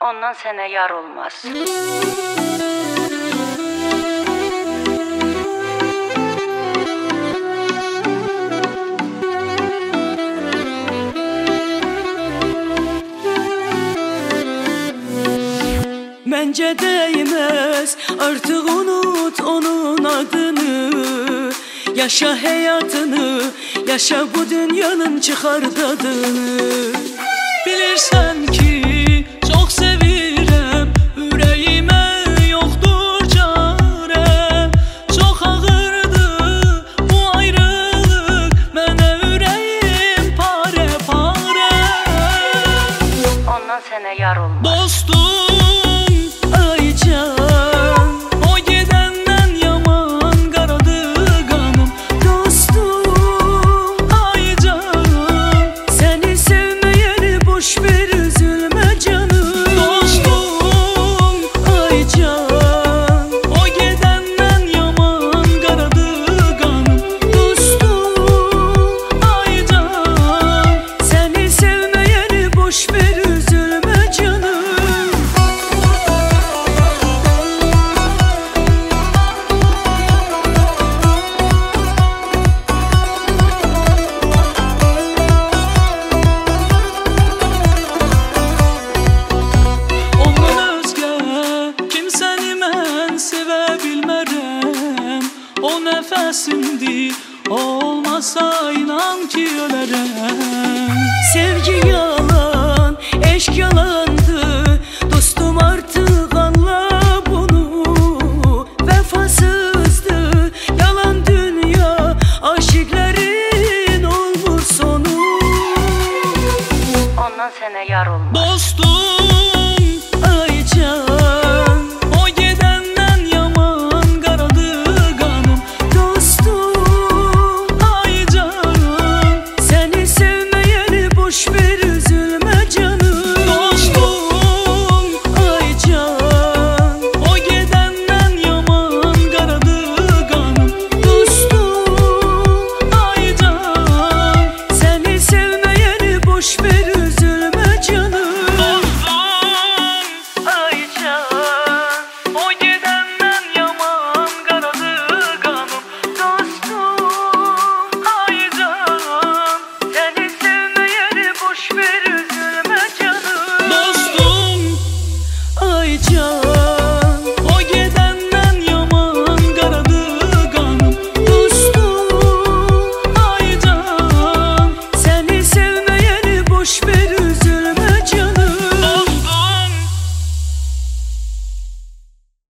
ondan sənə yar olmaz. Məncə değmez artık unut onun adını. Yaşa hayatını, yaşa bu dünyanın çıxar dadını. Bilirsən ki çok sevirəm, ürəyimə yoxdur çarə. Çox ağırdı bu ayrılıq, mənə ürəyim pare pare. Ondan sənə yar olmaz. Dostum o gedenden yaman qaradı qanım. Dostum aycan, səni sevməyəni boş ver, üzülmə canım. Dostum aycan, o gedenden yaman qaradı qanım. Dostum aycan, səni sevməyəni boş ver, üzülmə canım. Sevə bilmərəm, o nəfəsimdir, o